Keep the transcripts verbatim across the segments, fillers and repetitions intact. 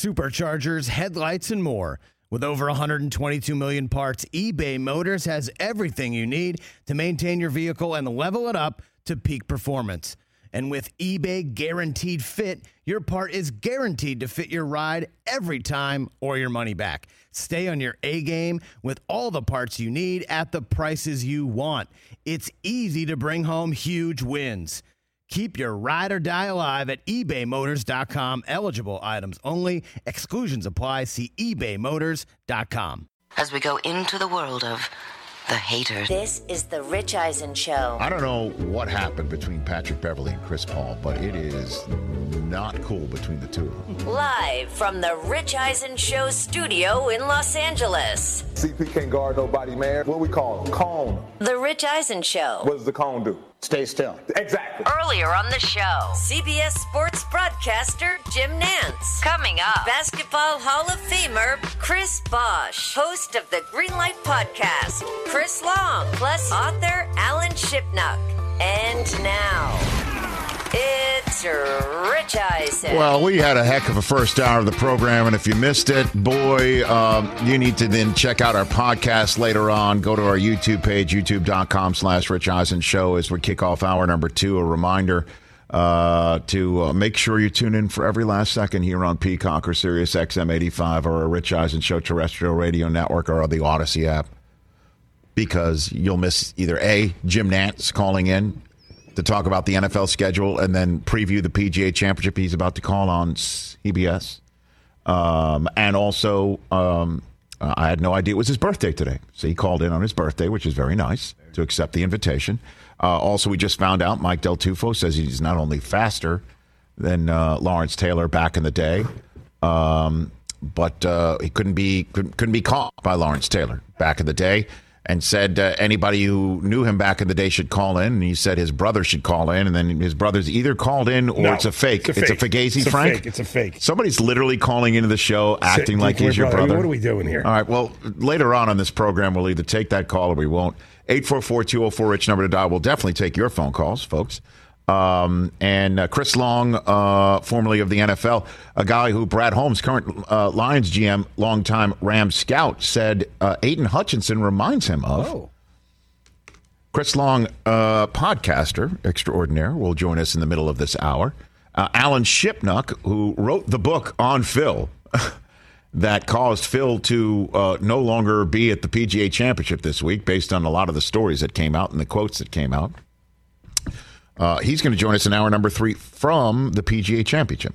superchargers, headlights, and more. With over one hundred twenty-two million parts, eBay Motors has everything you need to maintain your vehicle and level it up to peak performance. And with eBay Guaranteed Fit, your part is guaranteed to fit your ride every time or your money back. Stay on your A-game with all the parts you need at the prices you want. It's easy to bring home huge wins. Keep your ride or die alive at ebay motors dot com. Eligible items only. Exclusions apply. See ebay motors dot com. As we go into the world of the haters. This is the Rich Eisen Show. I don't know what happened between Patrick Beverley and Chris Paul, but it is not cool between the two of them. Live from the Rich Eisen Show studio in Los Angeles. C P can't guard nobody, man. What we call it? Cone. The Rich Eisen Show. What does the cone do? Stay still. Exactly. Earlier on the show, C B S Sports broadcaster Jim Nantz. Coming up, Basketball Hall of Famer Chris Bosh, host of the Greenlight Podcast, Chris Long, plus author Alan Shipnuck. And now, it's Rich Eisen. Well, we had a heck of a first hour of the program, and if you missed it, boy, um, you need to then check out our podcast later on. Go to our YouTube page, youtube.com slash Rich Eisen Show as we kick off hour number two. A reminder uh, to uh, make sure you tune in for every last second here on Peacock or Sirius X M eighty-five or a Rich Eisen Show terrestrial radio network or the Odyssey app, because you'll miss either A, Jim Nantz calling in to talk about the N F L schedule and then preview the P G A Championship he's about to call on C B S. Um, and also, um, uh, I had no idea it was his birthday today. So he called in on his birthday, which is very nice, to accept the invitation. Uh, also, we just found out Mike Del Tufo says he's not only faster than uh, Lawrence Taylor back in the day, um, but uh, he couldn't be couldn't, couldn't be caught by Lawrence Taylor back in the day. And said uh, anybody who knew him back in the day should call in. And he said his brother should call in. And then his brother's either called in or no, it's a fake. It's a, it's fake. a Fugazi, it's a Frank? Fake. It's a fake. Somebody's literally calling into the show acting like he's your brother. I mean, what are we doing here? All right, well, later on in this program, we'll either take that call or we won't. eight four four, two oh four, RICH number to dial. We'll definitely take your phone calls, folks. Um, and uh, Chris Long, uh, formerly of the N F L, a guy who Brad Holmes, current uh, Lions G M, longtime Rams scout, said uh, Aiden Hutchinson reminds him of. Oh. Chris Long, uh, podcaster extraordinaire, will join us in the middle of this hour. Uh, Alan Shipnuck, who wrote the book on Phil that caused Phil to uh, no longer be at the P G A Championship this week, based on a lot of the stories that came out and the quotes that came out. Uh, he's going to join us in hour number three from the P G A Championship.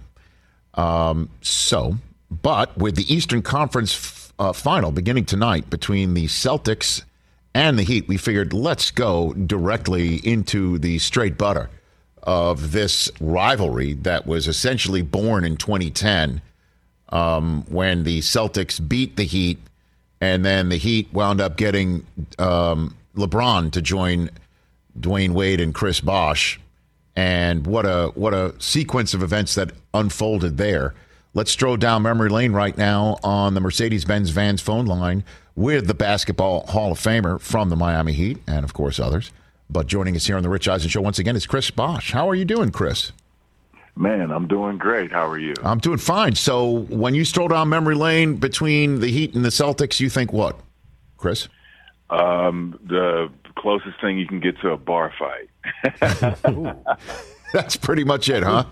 Um, so, but with the Eastern Conference f- uh, final beginning tonight between the Celtics and the Heat, we figured let's go directly into the straight butter of this rivalry that was essentially born in twenty ten um, when the Celtics beat the Heat, and then the Heat wound up getting um, LeBron to join Dwayne Wade and Chris Bosh, and what a what a sequence of events that unfolded there. Let's stroll down memory lane right now on the Mercedes-Benz Vans phone line with the Basketball Hall of Famer from the Miami Heat and, of course, others. But joining us here on the Rich Eisen Show once again is Chris Bosh. How are you doing, Chris? Man, I'm doing great. How are you? I'm doing fine. So when you stroll down memory lane between the Heat and the Celtics, you think what, Chris? Um, the closest thing you can get to a bar fight. That's pretty much it, huh?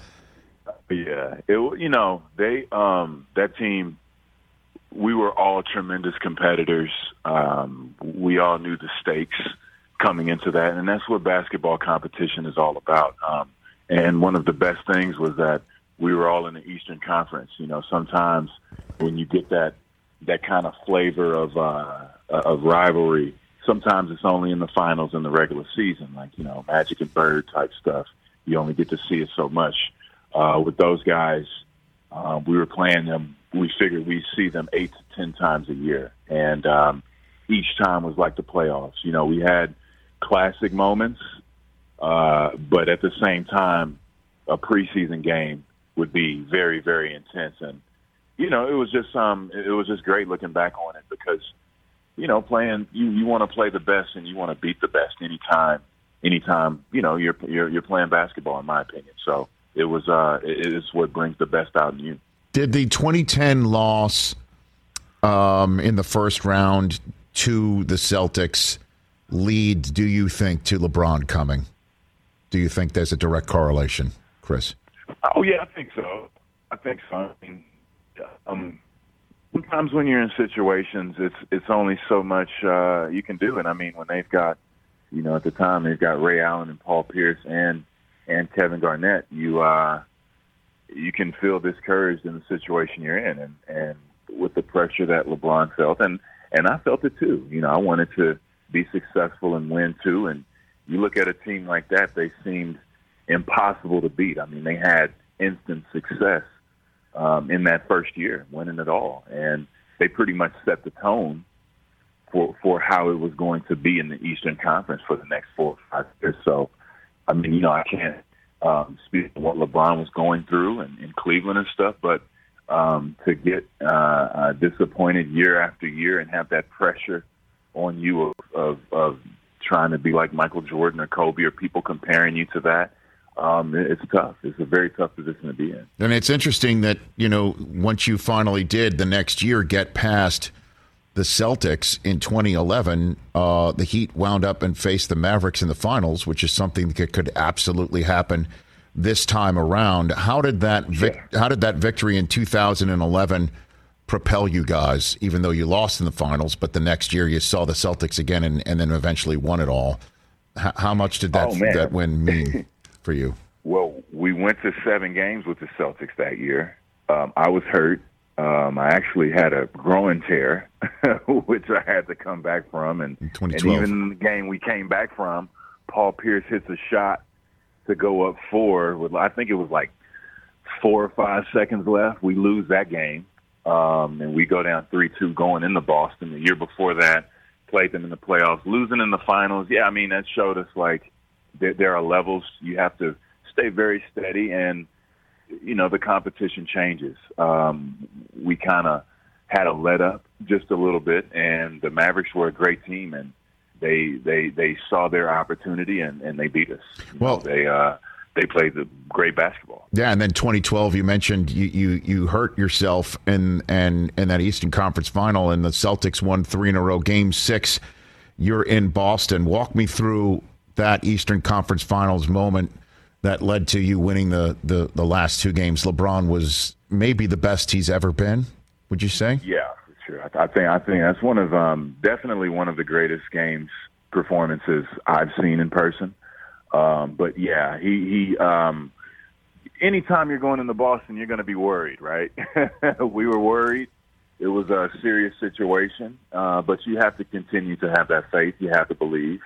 Yeah. It, you know, they um, that team, we were all tremendous competitors. Um, we all knew the stakes coming into that, and that's what basketball competition is all about. Um, and one of the best things was that we were all in the Eastern Conference. You know, sometimes when you get that that kind of flavor of uh, of rivalry, sometimes it's only in the finals in the regular season, like, you know, Magic and Bird type stuff. You only get to see it so much. Uh, with those guys, uh, we were playing them. We figured we'd see them eight to ten times a year. And um, each time was like the playoffs. You know, we had classic moments, uh, but at the same time, a preseason game would be very, very intense. And, you know, it was just um, it was just great looking back on it because, you know, playing, you, you want to play the best and you want to beat the best anytime, anytime, you know, you're, you're, you're playing basketball, in my opinion. So it was, uh, it is what brings the best out in you. Did the twenty ten loss um, in the first round to the Celtics lead, do you think, to LeBron coming? Do you think there's a direct correlation, Chris? Oh, yeah, I think so. I think so. I mean, um, sometimes when you're in situations, it's it's only so much uh, you can do. And, I mean, when they've got, you know, at the time they've got Ray Allen and Paul Pierce and and Kevin Garnett, you uh, you can feel discouraged in the situation you're in. And, and with the pressure that LeBron felt, and, and I felt it too. You know, I wanted to be successful and win too. And you look at a team like that, they seemed impossible to beat. I mean, they had instant success um, in that first year, winning it all. And they pretty much set the tone for for how it was going to be in the Eastern Conference for the next four or five years. So, I mean, you know, I can't um, speak to what LeBron was going through in, in Cleveland and stuff, but um, to get uh, uh, disappointed year after year and have that pressure on you of, of, of trying to be like Michael Jordan or Kobe or people comparing you to that, um, it's tough. It's a very tough position to be in. And it's interesting that, you know, once you finally did the next year get past the Celtics in twenty eleven, uh, the Heat wound up and faced the Mavericks in the finals, which is something that could absolutely happen this time around. How did that vic- yeah. How did that victory in two thousand eleven propel you guys, even though you lost in the finals, but the next year you saw the Celtics again and, and then eventually won it all? H- how much did that, oh, that win mean for you? Well, we went to seven games with the Celtics that year. Um, I was hurt. Um, I actually had a groin tear, which I had to come back from. And, and even in the game we came back from, Paul Pierce hits a shot to go up four with, I think it was like four or five seconds left. We lose that game. Um, and we go down three two going into Boston. The year before that, played them in the playoffs, losing in the finals. Yeah, I mean, that showed us, like, there, there are levels. You have to stay very steady, and, you know, the competition changes. Um, we kind of had a let up just a little bit, and the Mavericks were a great team, and they they, they saw their opportunity, and, and they beat us. You well, know, they uh, they played the great basketball. Yeah, and then twenty twelve, you mentioned you you, you hurt yourself in, and in that Eastern Conference final, and the Celtics won three in a row. Game six, you're in Boston. Walk me through that Eastern Conference finals moment that led to you winning the, the, the last two games. LeBron was maybe the best he's ever been, would you say? Yeah, for sure. I, I think I think that's one of um, definitely one of the greatest games performances I've seen in person. Um, but yeah, he he. Um, anytime you're going into Boston, you're going to be worried, right? We were worried. It was a serious situation, uh, but you have to continue to have that faith. You have to believe.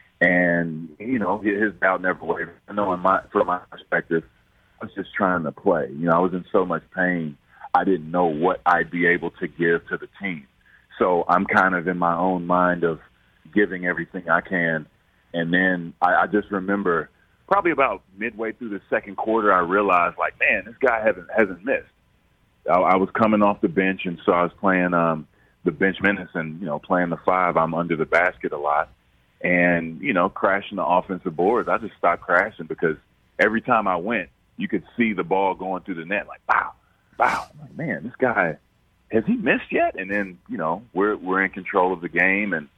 And, you know, his doubt never wavered. I know in my, from my perspective, I was just trying to play. You know, I was in so much pain, I didn't know what I'd be able to give to the team. So I'm kind of in my own mind of giving everything I can. And then I, I just remember probably about midway through the second quarter, I realized, like, man, this guy hasn't, hasn't missed. I, I was coming off the bench, and so I was playing um, the bench minutes and, you know, playing the five. I'm under the basket a lot. And, you know, crashing the offensive boards, I just stopped crashing because every time I went, you could see the ball going through the net, like, wow, wow. I'm like, man, this guy, has he missed yet? And then, you know, we're we're in control of the game, and,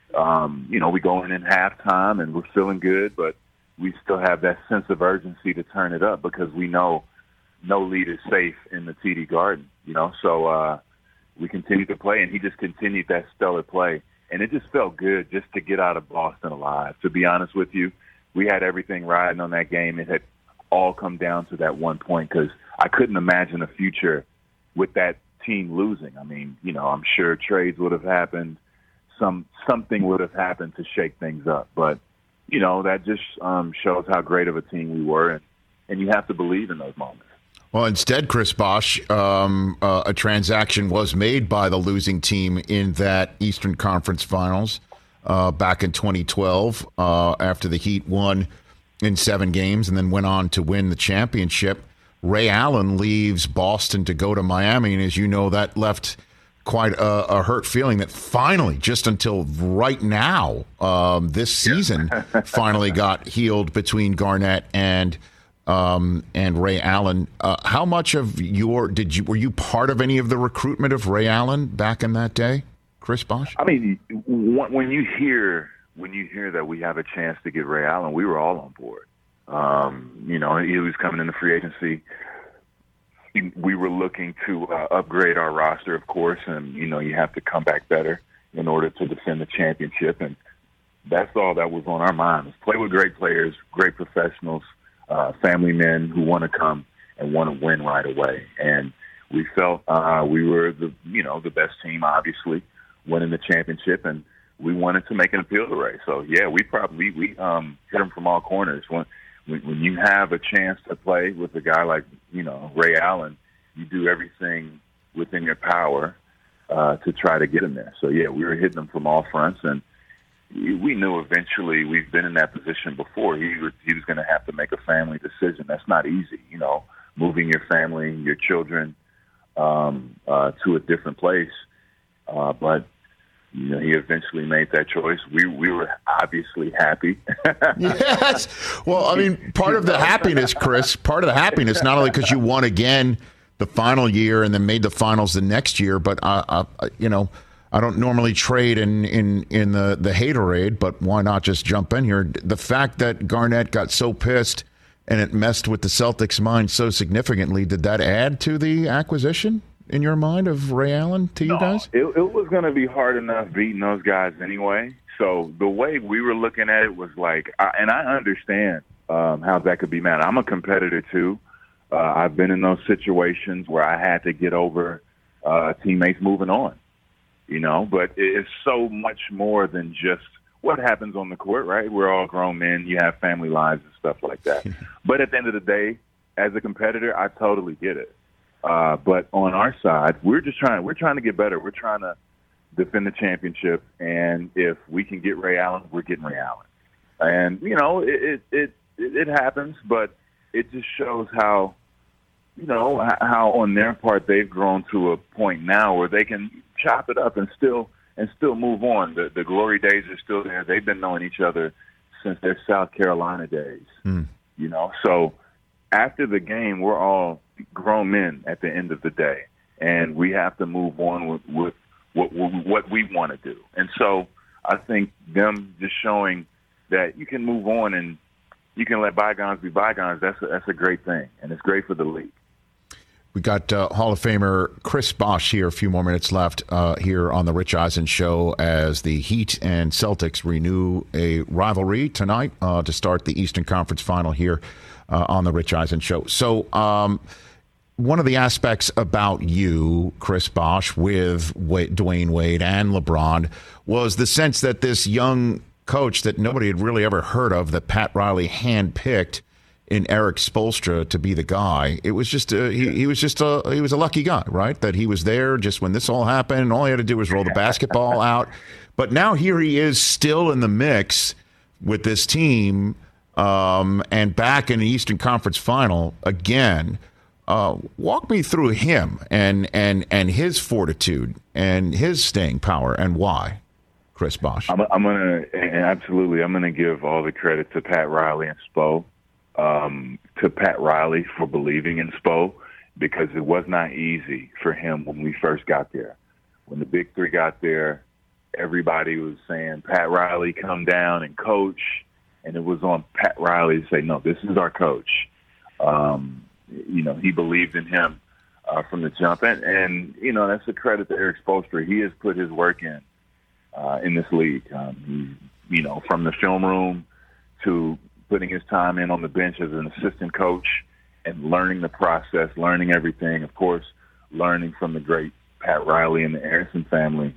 um, you know, we go in in halftime, and we're feeling good, but we still have that sense of urgency to turn it up because we know no lead is safe in the T D Garden, you know. So uh, we continued to play, and he just continued that stellar play. And it just felt good just to get out of Boston alive. To be honest with you, we had everything riding on that game. It had all come down to that one point because I couldn't imagine a future with that team losing. I mean, you know, I'm sure trades would have happened. Some something would have happened to shake things up. But, you know, that just um, shows how great of a team we were. And, and you have to believe in those moments. Well, instead, Chris Bosh, um, uh, a transaction was made by the losing team in that Eastern Conference Finals uh, back in twenty twelve uh, after the Heat won in seven games and then went on to win the championship. Ray Allen leaves Boston to go to Miami, and as you know, that left quite a, a hurt feeling that finally, just until right now, um, this season, finally got healed between Garnett and um, and Ray Allen. Uh, how much of your did you were you part of any of the recruitment of Ray Allen back in that day, Chris Bosh? I mean, when you hear when you hear that we have a chance to get Ray Allen, we were all on board. Um, you know, he was coming into free agency. We were looking to uh, upgrade our roster, of course, and you know, you have to come back better in order to defend the championship, and that's all that was on our minds. Play with great players, great professionals, uh, family men who want to come and want to win right away. And we felt uh, we were the you know the best team, obviously, winning the championship, and we wanted to make an appeal to Ray. So yeah, we probably we um, hit him from all corners. When, when when you have a chance to play with a guy like you know Ray Allen, you do everything within your power uh, to try to get him there. So yeah, we were hitting him from all fronts, and we knew eventually, we've been in that position before, he was, he was going to have to make a family decision. That's not easy, you know, moving your family, your children um, uh, to a different place. Uh, but, you know, he eventually made that choice. We we were obviously happy. Yes. Well, I mean, part of the happiness, Chris, part of the happiness, not only because you won again the final year and then made the finals the next year, but, uh, uh, you know, I don't normally trade in, in, in the, the haterade, but why not just jump in here? The fact that Garnett got so pissed and it messed with the Celtics' mind so significantly, did that add to the acquisition in your mind of Ray Allen to you no, guys? It, it was going to be hard enough beating those guys anyway. So the way we were looking at it was like, I, and I understand um, how that could be mad. I'm a competitor too. Uh, I've been in those situations where I had to get over uh, teammates moving on, you know, but it's so much more than just what happens on the court, right? We're all grown men. You have family lives and stuff like that. But at the end of the day, as a competitor, I totally get it. Uh, but on our side, we're just trying, we're trying to get better. We're trying to defend the championship. And if we can get Ray Allen, we're getting Ray Allen. And, you know, it, it, it, it happens, but it just shows how, you know, how on their part they've grown to a point now where they can chop it up and still and still move on. The, the glory days are still there. They've been knowing each other since their South Carolina days, mm. you know. So after the game, we're all grown men at the end of the day, and we have to move on with, with what, what we want to do. And so I think them just showing that you can move on and you can let bygones be bygones, that's a, that's a great thing, and it's great for the league. We got uh, Hall of Famer Chris Bosh here. A few more minutes left uh, here on the Rich Eisen Show as the Heat and Celtics renew a rivalry tonight uh, to start the Eastern Conference Final here uh, on the Rich Eisen Show. So um, one of the aspects about you, Chris Bosh, with Wade, Dwayne Wade and LeBron was the sense that this young coach that nobody had really ever heard of, that Pat Riley handpicked in Eric Spoelstra to be the guy. It was just a, he, he was just a he was a lucky guy, right? That he was there just when this all happened, and all he had to do was roll the basketball out. But now here he is, still in the mix with this team, um, and back in the Eastern Conference Final again. Uh, walk me through him and and and his fortitude and his staying power and why, Chris Bosh. I'm, I'm gonna absolutely. I'm gonna give all the credit to Pat Riley and Spo. Um, to Pat Riley for believing in Spo, because it was not easy for him when we first got there. When the big three got there, everybody was saying, Pat Riley, come down and coach. And it was on Pat Riley to say, no, this is our coach. Um, you know, he believed in him uh, from the jump. And, and, you know, that's a credit to Eric Spoelstra. He has put his work in uh, in this league. Um, he, you know, from the film room to putting his time in on the bench as an assistant coach and learning the process, learning everything, of course, learning from the great Pat Riley and the Harrison family.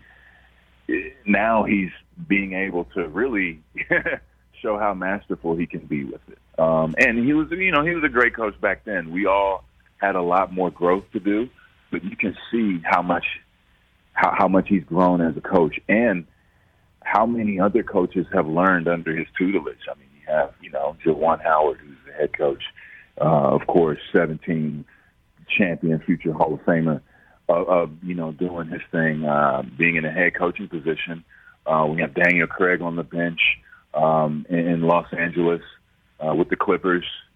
Now he's being able to really show how masterful he can be with it. Um, and he was, you know, he was a great coach back then. We all had a lot more growth to do, but you can see how much, how, how much he's grown as a coach and how many other coaches have learned under his tutelage. I mean, have, you know, Juwan Howard, who's the head coach, uh, of course, seventeen champion, future Hall of Famer, uh, uh, you know, doing his thing, uh, being in a head coaching position. Uh, we have Daniel Craig on the bench um, in, in Los Angeles uh, with the Clippers.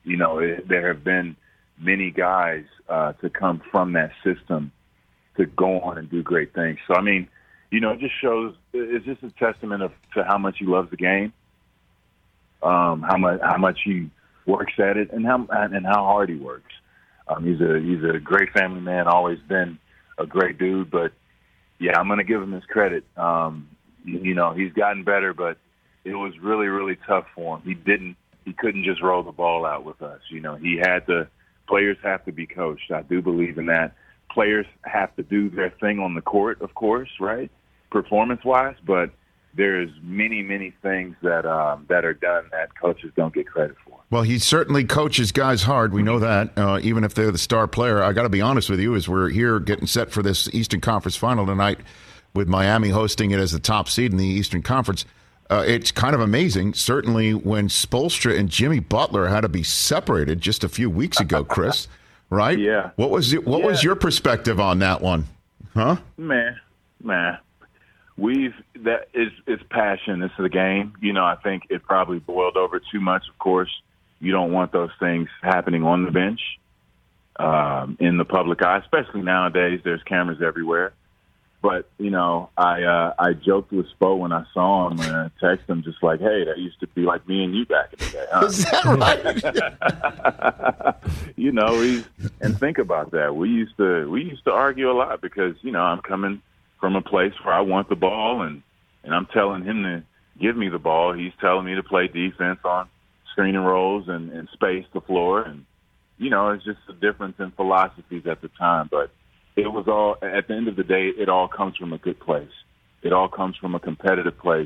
you know, it, there have been many guys uh, to come from that system to go on and do great things. So, I mean, you know, it just shows, it's just a testament of, to how much he loves the game, um, how much how much he works at it, and how and how hard he works. Um, he's a he's a great family man, always been a great dude. But yeah, I'm going to give him his credit. Um, you, you know, he's gotten better, but it was really really tough for him. He didn't he couldn't just roll the ball out with us. You know, he had to. Players have to be coached. I do believe in that. Players have to do their thing on the court, of course, right, performance-wise. But there's many, many things that um, that are done that coaches don't get credit for. Well, he certainly coaches guys hard. We know that, uh, even if they're the star player. I got to be honest with you, as we're here getting set for this Eastern Conference Final tonight with Miami hosting it as the top seed in the Eastern Conference. Uh, it's kind of amazing, certainly when Spoelstra and Jimmy Butler had to be separated just a few weeks ago, Chris, right? Yeah. What was it, what yeah. was your perspective on that one? Huh? Man, man. We've that is it's passion. It's the game. You know, I think it probably boiled over too much, of course. You don't want those things happening on the bench, um, in the public eye, especially nowadays. There's cameras everywhere. But, you know, I uh, I joked with Spo when I saw him and I texted him just like, hey, that used to be like me and you back in the day. Huh? Is that right? You know, we, and think about that. We used to we used to argue a lot because, you know, I'm coming from a place where I want the ball and, and I'm telling him to give me the ball. He's telling me to play defense on screen and rolls and, and space the floor. And, you know, it's just a difference in philosophies at the time. But it was all, at the end of the day, it all comes from a good place. It all comes from a competitive place.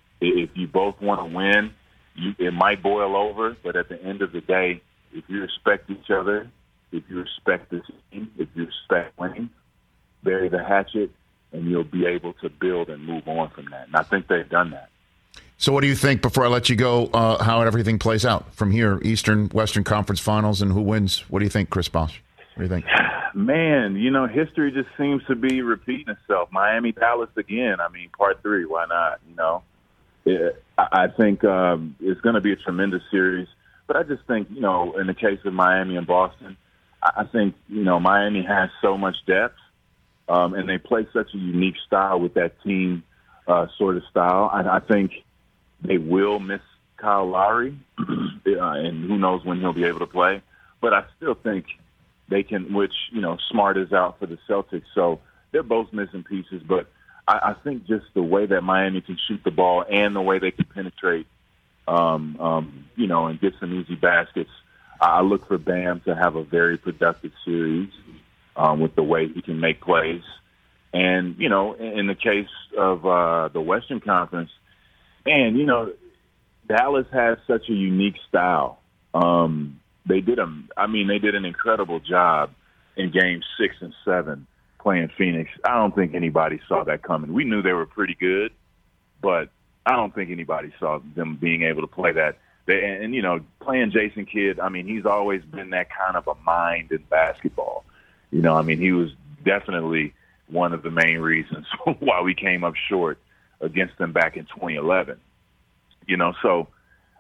If you both want to win, you, it might boil over, but at the end of the day, if you respect each other, if you respect the team, if you respect winning, bury the hatchet, and you'll be able to build and move on from that. And I think they've done that. So what do you think, before I let you go, uh, how everything plays out from here, Eastern, Western Conference Finals, and who wins? What do you think, Chris Bosh? What do you think? Man, you know, history just seems to be repeating itself. Miami, Dallas again. I mean, part three, why not? You know, it, I think um, it's going to be a tremendous series. But I just think, you know, in the case of Miami and Boston, I think, you know, Miami has so much depth, um, and they play such a unique style with that team uh, sort of style. I, I think they will miss Kyle Lowry, uh, and who knows when he'll be able to play. But I still think they can, which, you know, Smart is out for the Celtics. So they're both missing pieces. But I, I think just the way that Miami can shoot the ball and the way they can penetrate, um, um, you know, and get some easy baskets, I look for Bam to have a very productive series um, with the way he can make plays. And, you know, in the case of uh, the Western Conference, and, you know, Dallas has such a unique style. Um, they did a, I mean, they did an incredible job in games six and seven playing Phoenix. I don't think anybody saw that coming. We knew they were pretty good, but I don't think anybody saw them being able to play that. They, and, and, you know, playing Jason Kidd, I mean, he's always been that kind of a mind in basketball. You know, I mean, he was definitely one of the main reasons why we came up short against them back in twenty eleven. You know, so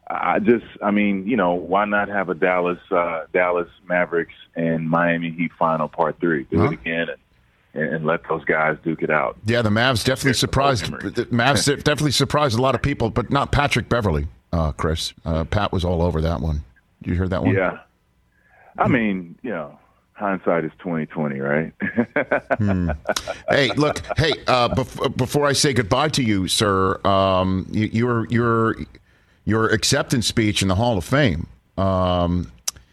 I just, I mean, you know, why not have a Dallas, uh, Dallas Mavericks and Miami Heat final part three? Do huh? it again and, and let those guys duke it out. Yeah, the Mavs definitely surprised. The Mavs definitely surprised a lot of people, but not Patrick Beverley, uh, Chris. Uh, Pat was all over that one. You heard that one? Yeah. I mean, you know, hindsight is twenty twenty, right? hmm. Hey, look. Hey, uh, bef- before I say goodbye to you, sir, um, you, your your your acceptance speech in the Hall of Fame, um,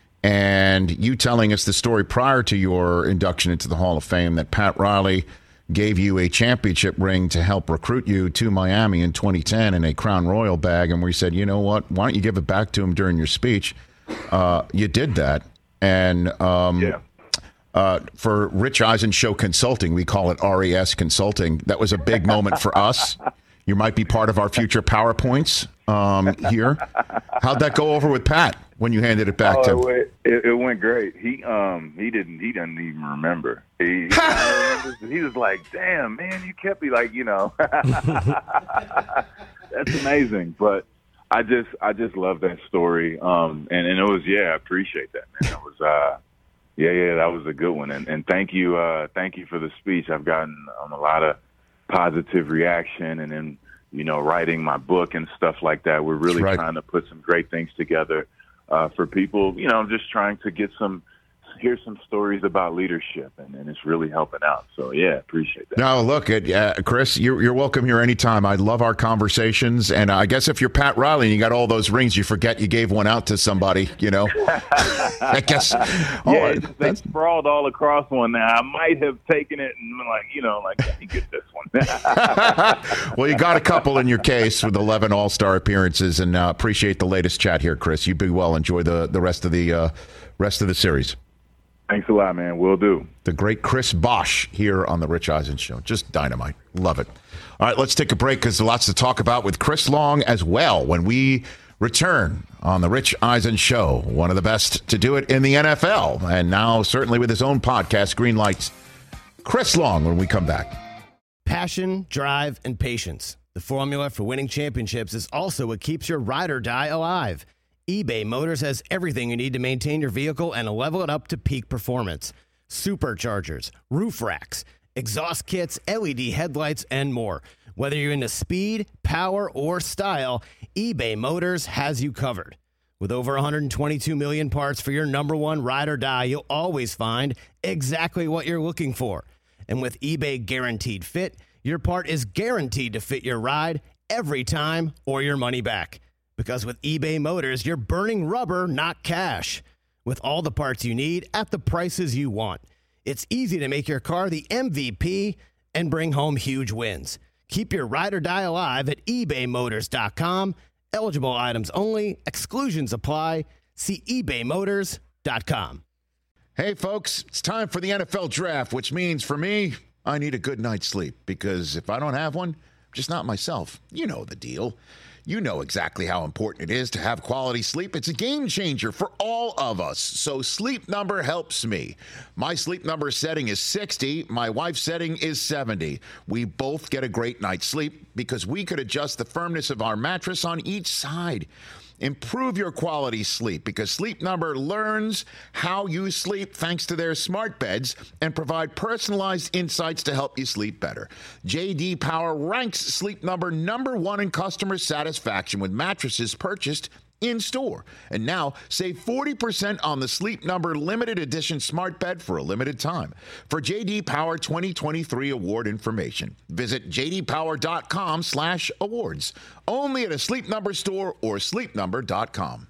and you telling us the story prior to your induction into the Hall of Fame that Pat Riley gave you a championship ring to help recruit you to Miami in twenty ten in a Crown Royal bag, and we said, you know what? Why don't you give it back to him during your speech? Uh, you did that, and um, yeah. Uh, for Rich Eisen Show Consulting, we call it R E S Consulting. That was a big moment for us. You might be part of our future PowerPoints um, here. How'd that go over with Pat when you handed it back oh, to him? It, it, it went great. He um he didn't he doesn't even remember. He he was like, damn man, you kept me like you know. That's amazing. But I just I just love that story. Um, and, and it was, yeah, I appreciate that, man. That was, uh, yeah, yeah, that was a good one. And, and thank you, uh, thank you for the speech. I've gotten um, a lot of positive reaction, and then, you know, writing my book and stuff like that. We're really right. trying to put some great things together uh, for people. You know, just trying to get some, hear some stories about leadership, and, and it's really helping out. So, yeah, appreciate that. No, look, uh, Chris, you're, you're welcome here anytime. I love our conversations. And I guess if you're Pat Riley and you got all those rings, you forget you gave one out to somebody, you know. I guess. Yeah, oh, just, they sprawled all across one now. I might have taken it and been like, you know, like, let me get this one. Well, you got a couple in your case with eleven All-Star appearances, and uh, appreciate the latest chat here, Chris. You be well. Enjoy the, the rest of the uh, rest of the series. Thanks a lot, man. Will do. The great Chris Bosh here on the Rich Eisen Show. Just dynamite. Love it. All right, let's take a break because there's lots to talk about with Chris Long as well when we return on the Rich Eisen Show. One of the best to do it in the N F L. And now certainly with his own podcast, Green Lights. Chris Long when we come back. Passion, drive, and patience. The formula for winning championships is also what keeps your ride or die alive. eBay Motors has everything you need to maintain your vehicle and level it up to peak performance. Superchargers, roof racks, exhaust kits, L E D headlights, and more. Whether you're into speed, power, or style, eBay Motors has you covered. With over one hundred twenty-two million parts for your number one ride or die, you'll always find exactly what you're looking for. And with eBay Guaranteed Fit, your part is guaranteed to fit your ride every time or your money back. Because with eBay Motors, you're burning rubber, not cash. With all the parts you need at the prices you want. It's easy to make your car the M V P and bring home huge wins. Keep your ride or die alive at ebay motors dot com. Eligible items only. Exclusions apply. See ebay motors dot com. Hey, folks, it's time for the N F L Draft, which means for me, I need a good night's sleep. Because if I don't have one, I'm just not myself. You know the deal. You know exactly how important it is to have quality sleep. It's a game changer for all of us. So Sleep Number helps me. My Sleep Number setting is sixty. My wife's setting is seventy. We both get a great night's sleep because we could adjust the firmness of our mattress on each side. Improve your quality sleep because Sleep Number learns how you sleep thanks to their smart beds and provide personalized insights to help you sleep better. J D Power ranks Sleep Number number one in customer satisfaction with mattresses purchased in store. And now save forty percent on the Sleep Number limited edition smart bed for a limited time. For J D Power twenty twenty-three award information, visit j d power dot com slash awards. Only at a Sleep Number store or sleep number dot com.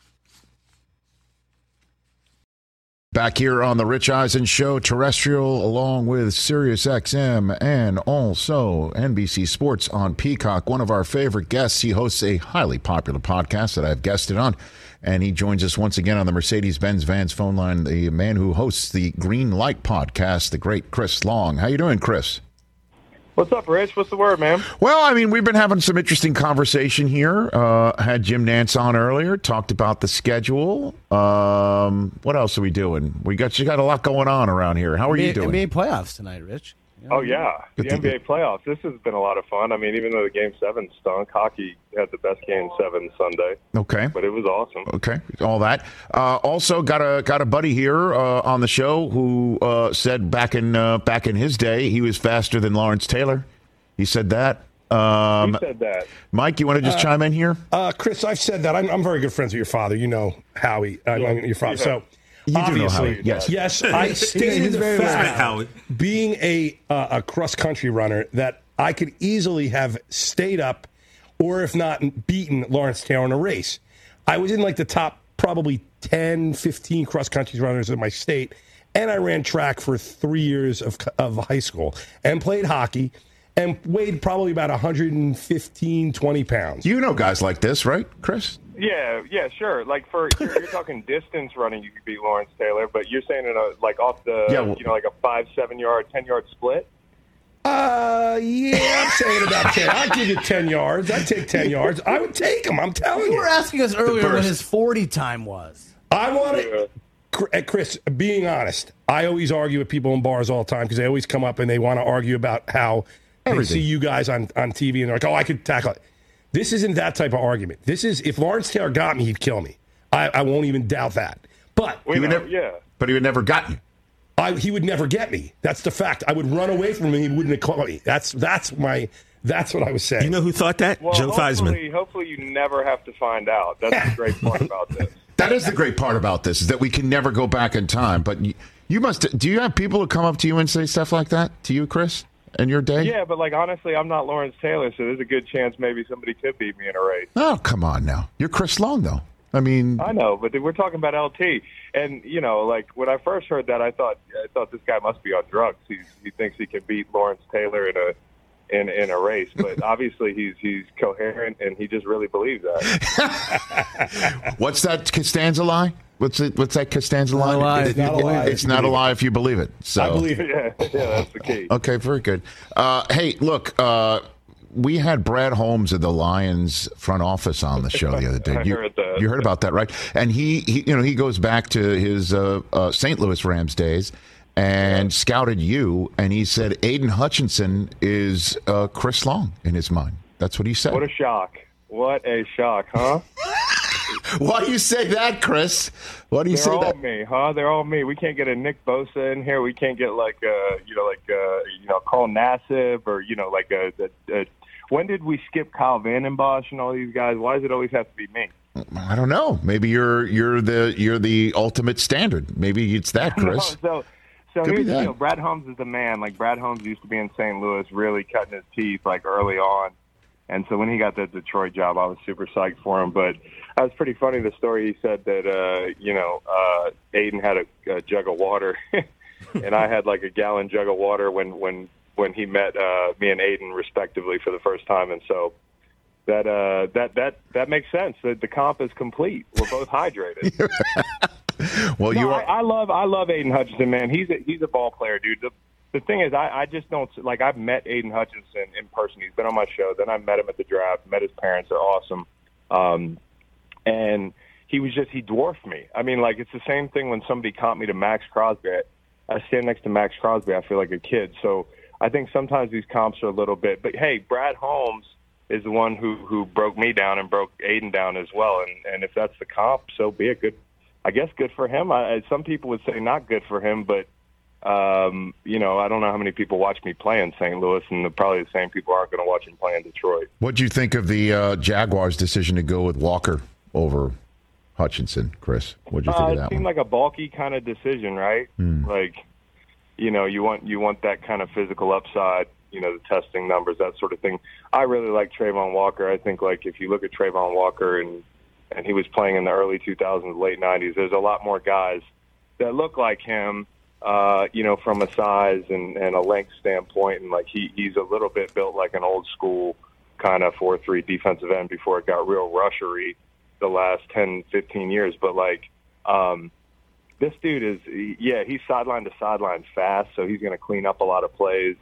Back here on the Rich Eisen Show, terrestrial, along with Sirius X M and also N B C Sports on Peacock. One of our favorite guests, he hosts a highly popular podcast that I've guested on, and he joins us once again on the Mercedes-Benz Vans phone line, the man who hosts the Green Light podcast, the great Chris Long. How you doing, Chris? What's up, Rich? What's the word, man? Well, I mean, we've been having some interesting conversation here. Uh, had Jim Nantz on earlier, talked about the schedule. Um, what else are we doing? We got you got a lot going on around here. How are you doing? N B A playoffs tonight, Rich. You know, oh, yeah. The N B A playoffs. This has been a lot of fun. I mean, even though the Game seven stunk, hockey had the best Game seven Sunday. Okay. But it was awesome. Okay. All that. Uh, also, got a got a buddy here uh, on the show who uh, said back in uh, back in his day he was faster than Lawrence Taylor. He said that. Um, Who said that? Mike, you want to just uh, chime in here? Uh, Chris, I've said that. I'm, I'm very good friends with your father. You know Howie. Uh, yeah. Your father. Yeah. So you do know Howie. Yes. Yes, I stated the fact, being a uh, a cross country runner, that I could easily have stayed up, or if not beaten Lawrence Taylor in a race. I was in like the top probably ten, fifteen cross country runners in my state, and I ran track for three years of of high school and played hockey. And weighed probably about one hundred fifteen, twenty pounds. You know guys like this, right, Chris? Yeah, yeah, sure. Like for you're, you're talking distance running, you could beat Lawrence Taylor, but you're saying in a like off the yeah, well, you know like a five, seven yard, ten yard split. Uh, yeah, I'm saying about ten. I'd give you ten yards. I'd take ten yards. I would take them. I'm telling you. You were asking us earlier what his forty time was. I want to. Yeah. Chris, being honest, I always argue with people in bars all the time because they always come up and they want to argue about how. Everything. They see you guys on, on T V and they're like, oh, I could tackle it. This isn't that type of argument. This is, if Lawrence Taylor got me, he'd kill me. I, I won't even doubt that. But we he would know, never, yeah. But he would never got you. I, he would never get me. That's the fact. I would run away from him. He wouldn't have caught me. That's that's my. That's what I was saying. You know who thought that? Well, Joe hopefully, Theismann. Hopefully, you never have to find out. That's the great part about this. That is the great part about this, is that we can never go back in time. But you, you must. Do you have people who come up to you and say stuff like that to you, Chris, in your day? Yeah, but like honestly, I'm not Lawrence Taylor, so there's a good chance maybe somebody could beat me in a race. Oh, come on now. You're Chris Long, though. I mean, I know, but we're talking about L T, and you know, like when I first heard that, I thought I thought this guy must be on drugs. He's, he thinks he can beat Lawrence Taylor in a in in a race, but obviously he's he's coherent and he just really believes that. What's that Costanza lie? What's it? What's that Costanza lie? Not a lie. It- It's not a it- lie It's if you not a believe lie it. if you believe it. So I believe it. Yeah, yeah, that's the key. Okay, very good. Uh, hey, look, uh, we had Brad Holmes of the Lions front office on the show the other day. I you, heard that. you heard about that, right? And he, he you know, he goes back to his uh, uh, Saint Louis Rams days and scouted you, and he said Aiden Hutchinson is uh, Chris Long in his mind. That's what he said. What a shock! What a shock, huh? Why do you say that, Chris? Why do you They're say all that? me, huh? They're all me. We can't get a Nick Bosa in here. We can't get like uh, you know, like uh, you know, Carl Nassib or you know, like a, a, a. When did we skip Kyle Vandenbosch and all these guys? Why does it always have to be me? I don't know. Maybe you're you're the you're the ultimate standard. Maybe it's that, Chris. No, so so Could be here's the that. deal. Brad Holmes is the man. Like Brad Holmes used to be in Saint Louis, really cutting his teeth like early on. And so when he got the Detroit job, I was super psyched for him. But that was pretty funny, the story he said that, uh, you know, uh, Aiden had a, a jug of water, and I had like a gallon jug of water when, when, when he met uh, me and Aiden, respectively, for the first time. And so that uh, that that that makes sense. The, the comp is complete. We're both hydrated. Well, no, you are. I, I love I love Aiden Hutchinson, man. He's a, he's a ball player, dude. The, the thing is, I, I just don't like. I've met Aiden Hutchinson in person. He's been on my show. Then I met him at the draft. Met his parents. They're awesome. Um, and he was just he dwarfed me. I mean, like it's the same thing when somebody comped me to Max Crosby. I, I stand next to Max Crosby, I feel like a kid. So I think sometimes these comps are a little bit. But hey, Brad Holmes is the one who who broke me down and broke Aiden down as well. And and if that's the comp, so be it. Good. I guess good for him. I, some people would say not good for him, but, um, you know, I don't know how many people watch me play in Saint Louis, and the, probably the same people aren't going to watch him play in Detroit. What do you think of the uh, Jaguars' decision to go with Walker over Hutchinson, Chris? What do you think Uh, of it that seemed one? like a bulky kind of decision, right? Hmm. Like, you know, you want you want that kind of physical upside, you know, the testing numbers, that sort of thing. I really like Trayvon Walker. I think, like, if you look at Trayvon Walker and and he was playing in the early two thousands, late nineties, there's a lot more guys that look like him, uh, you know, from a size and, and a length standpoint. And, like, he, he's a little bit built like an old school kind of four three defensive end before it got real rushery the last ten, fifteen years. But, like, um, this dude is, yeah, he's sideline to sideline fast, so he's going to clean up a lot of plays.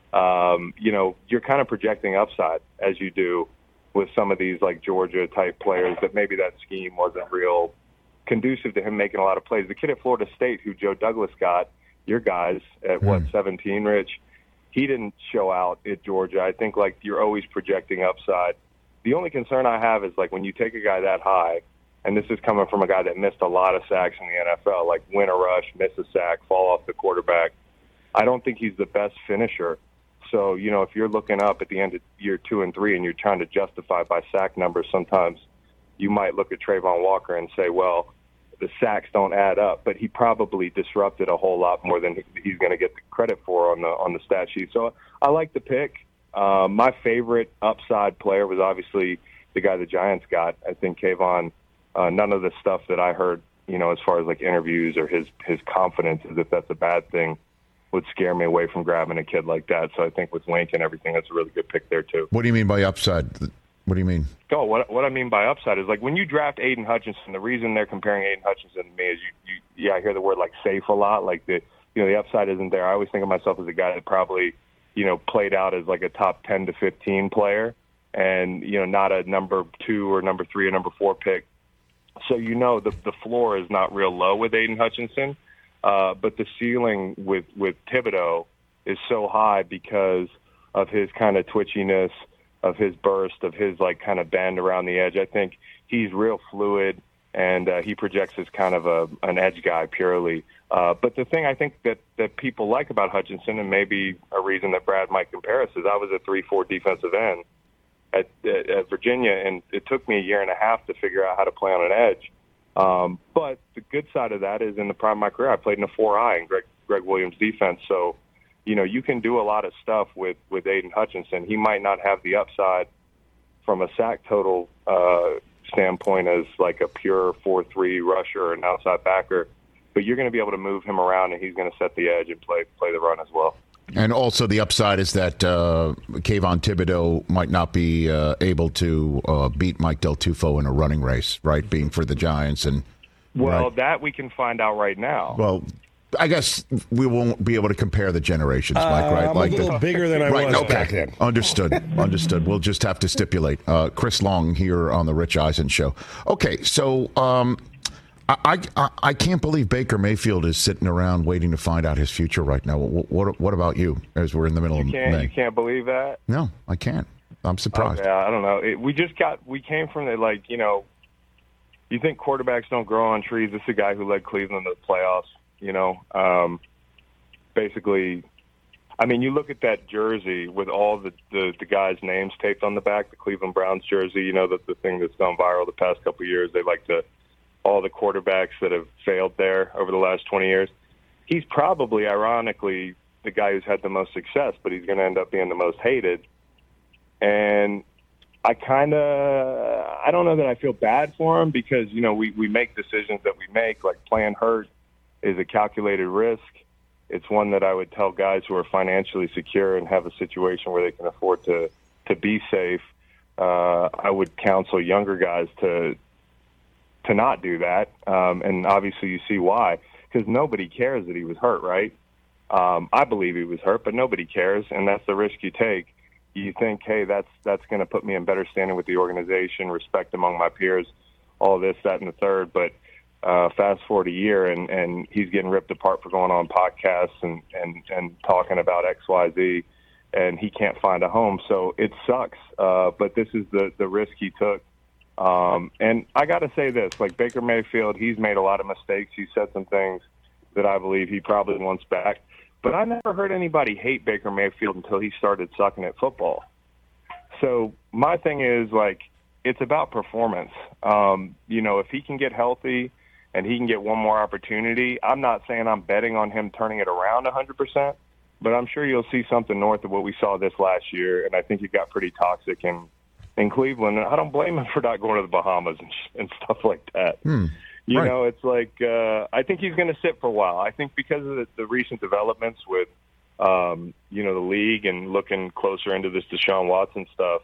Um, you know, you're kind of projecting upside as you do with some of these like Georgia type players that maybe that scheme wasn't real conducive to him making a lot of plays. The kid at Florida State who Joe Douglas got, your guys at what, seventeen, Rich, he didn't show out at Georgia. I think like you're always projecting upside. The only concern I have is like when you take a guy that high, and this is coming from a guy that missed a lot of sacks in the N F L, like win a rush, miss a sack, fall off the quarterback. I don't think he's the best finisher. So, you know, if you're looking up at the end of year two and three and you're trying to justify by sack numbers, sometimes you might look at Trayvon Walker and say, well, the sacks don't add up. But he probably disrupted a whole lot more than he's going to get the credit for on the on the stat sheet. So I like the pick. Uh, my favorite upside player was obviously the guy the Giants got. I think Kayvon, uh, none of the stuff that I heard, you know, as far as like interviews or his, his confidence as if that's a bad thing, would scare me away from grabbing a kid like that. So I think with Link and everything, that's a really good pick there too. What do you mean by upside? What do you mean? Oh, what what I mean by upside is like when you draft Aiden Hutchinson, the reason they're comparing Aiden Hutchinson to me is you, you yeah, I hear the word like safe a lot. Like the you know, the upside isn't there. I always think of myself as a guy that probably, you know, played out as like a top ten to fifteen player and, you know, not a number two or number three or number four pick. So, you know, the the floor is not real low with Aiden Hutchinson. Uh, but the ceiling with, with Thibodeau is so high because of his kind of twitchiness, of his burst, of his like kind of bend around the edge. I think he's real fluid, and uh, he projects as kind of a an edge guy purely. Uh, but the thing I think that, that people like about Hutchinson, and maybe a reason that Brad might compare us, is I was a three four defensive end at, at, at Virginia, and it took me a year and a half to figure out how to play on an edge. Um, but the good side of that is in the prime of my career, I played in a four eye in Greg, Greg Williams' defense. So, you know, you can do a lot of stuff with, with Aiden Hutchinson. He might not have the upside from a sack total uh, standpoint as like a pure four three rusher or an outside backer, but you're going to be able to move him around, and he's going to set the edge and play play the run as well. And also the upside is that uh, Kayvon Thibodeau might not be uh, able to uh, beat Mike Del Tufo in a running race, right, being for the Giants. And Well, right. that we can find out right now. Well, I guess we won't be able to compare the generations, Mike, uh, right? I'm like a little the, bigger than I right, was okay. back then. Understood. Understood. We'll just have to stipulate. Uh, Chris Long here on the Rich Eisen Show. Okay, so um, I, I I can't believe Baker Mayfield is sitting around waiting to find out his future right now. What what, what about you? As we're in the middle you of can't, May, you can't believe that. No, I can't. I'm surprised. Okay, I don't know. It, we just got. We came from the like you know. You think quarterbacks don't grow on trees? This is a guy who led Cleveland to the playoffs. You know, um, basically. I mean, you look at that jersey with all the, the, the guys' names taped on the back, the Cleveland Browns jersey. You know, the the thing that's gone viral the past couple of years. They like to. All the quarterbacks that have failed there over the last twenty years. He's probably, ironically, the guy who's had the most success, but he's going to end up being the most hated. And I kind of, I don't know that I feel bad for him because, you know, we, we make decisions that we make, like playing hurt is a calculated risk. It's one that I would tell guys who are financially secure and have a situation where they can afford to, to be safe. Uh, I would counsel younger guys to, to not do that, um, and obviously you see why, because nobody cares that he was hurt, right? Um, I believe he was hurt, but nobody cares, and that's the risk you take. You think, hey, that's that's going to put me in better standing with the organization, respect among my peers, all this, that, and the third, but uh, fast forward a year, and, and he's getting ripped apart for going on podcasts and, and, and talking about X, Y, Z, and he can't find a home, so it sucks, uh, but this is the, the risk he took. Um, and I got to say this, like Baker Mayfield, he's made a lot of mistakes. He said some things that I believe he probably wants back. But I never heard anybody hate Baker Mayfield until he started sucking at football. So my thing is, like, it's about performance. Um, you know, if he can get healthy and he can get one more opportunity, I'm not saying I'm betting on him turning it around one hundred percent, but I'm sure you'll see something north of what we saw this last year. And I think it got pretty toxic in in Cleveland, and I don't blame him for not going to the Bahamas and, and stuff like that. Hmm. You right. know, it's like uh, I think he's going to sit for a while. I think because of the, the recent developments with, um, you know, the league and looking closer into this Deshaun Watson stuff,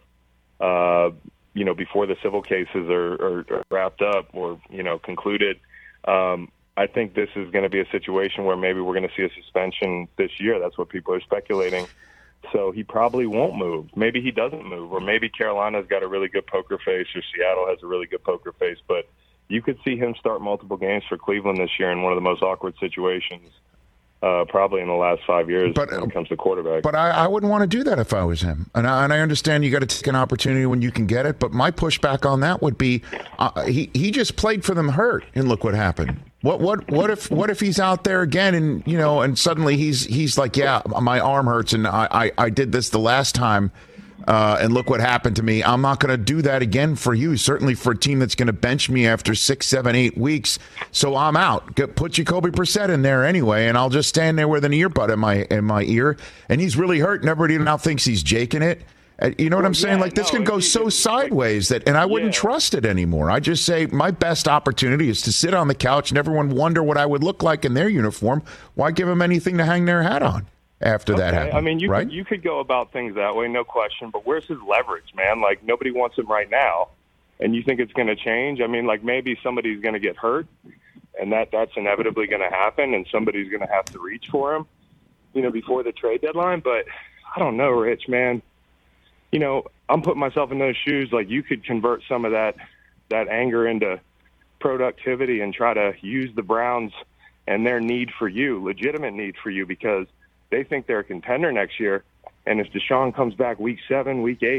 uh, you know, before the civil cases are, are, are wrapped up or, you know, concluded, um, I think this is going to be a situation where maybe we're going to see a suspension this year. That's what people are speculating. So he probably won't move. Maybe he doesn't move, or maybe Carolina's got a really good poker face, or Seattle has a really good poker face. But you could see him start multiple games for Cleveland this year in one of the most awkward situations uh, probably in the last five years but, when it comes to quarterback. But I, I wouldn't want to do that if I was him. And I, and I understand you got to take an opportunity when you can get it. But my pushback on that would be uh, he he just played for them hurt, and look what happened. What what what if what if he's out there again and you know and suddenly he's he's like, yeah, my arm hurts and I I, I did this the last time. Uh, and look what happened to me. I'm not going to do that again for you, certainly for a team that's going to bench me after six, seven, eight weeks. So I'm out. Get, put Jacoby Brissett in there anyway, and I'll just stand there with an earbud in my in my ear. And he's really hurt, and everybody now thinks he's jaking it. Uh, you know what well, I'm saying? yeah, like, this no, can go so sideways that, and I wouldn't yeah. trust it anymore. I just say my best opportunity is to sit on the couch and everyone wonder what I would look like in their uniform. Why give them anything to hang their hat on? After okay. that happened, I mean, you right? could, you could go about things that way, no question. But where's his leverage, man? Like, nobody wants him right now, and you think it's going to change? I mean, like, maybe somebody's going to get hurt, and that that's inevitably going to happen, and somebody's going to have to reach for him, you know, before the trade deadline. But I don't know, Rich, man. You know, I'm putting myself in those shoes. Like, you could convert some of that that anger into productivity and try to use the Browns and their need for you, legitimate need for you, because they think they're a contender next year. And if Deshaun comes back week seven, week eight,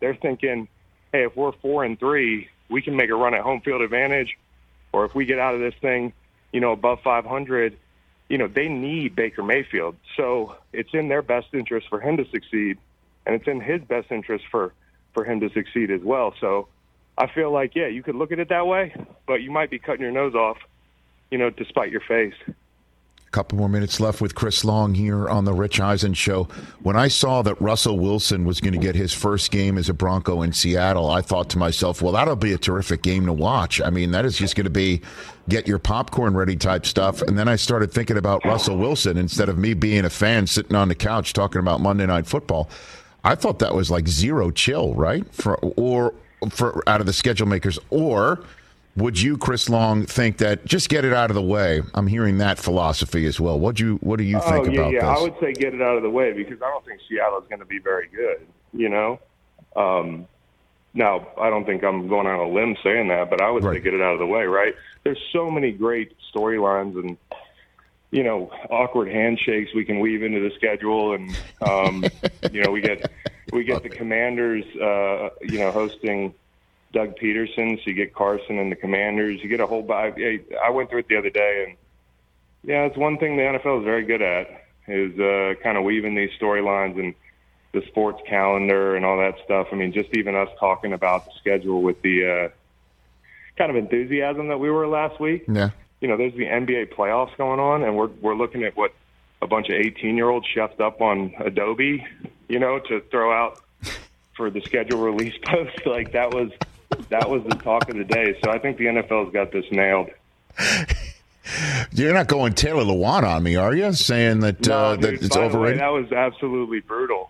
They're thinking, hey, if we're four and three, we can make a run at home field advantage. Or if we get out of this thing, you know, above five hundred, you know, they need Baker Mayfield. So it's in their best interest for him to succeed, and it's in his best interest for, for him to succeed as well. So I feel like, yeah, you could look at it that way, but you might be cutting your nose off, you know, to spite your face. Couple more minutes left with Chris Long here on the Rich Eisen Show. When I saw that Russell Wilson was going to get his first game as a Bronco in Seattle, I thought to myself, well, that'll be a terrific game to watch. I mean, that is just going to be get your popcorn ready type stuff. And then I started thinking about Russell Wilson instead of me being a fan sitting on the couch talking about Monday Night Football. I thought that was like zero chill, right? For, or for out of the schedule makers, or would you, Chris Long, think that just get it out of the way? I'm hearing that philosophy as well. What do you What do you think oh, yeah, about yeah. this? I would say get it out of the way because I don't think Seattle is going to be very good. You know, um, now I don't think I'm going on a limb saying that, but I would Right. say get it out of the way. Right? There's so many great storylines and you know awkward handshakes we can weave into the schedule, and um, you know we get we get the Commanders, uh, you know, hosting Doug Peterson, so you get Carson and the Commanders. You get a whole. I, I went through it the other day, and yeah, it's one thing the N F L is very good at is uh, kind of weaving these storylines and the sports calendar and all that stuff. I mean, just even us talking about the schedule with the uh, kind of enthusiasm that we were last week. Yeah. You know, there's the N B A playoffs going on, and we're we're looking at what a bunch of eighteen-year-olds chefed up on Adobe, you know, to throw out for the schedule release post. Like that was. That was the talk of the day. So I think the N F L's got this nailed. You're not going Taylor Lewan on me, are you? Saying that, no, uh, dude, that it's by the way, overrated? that was absolutely brutal.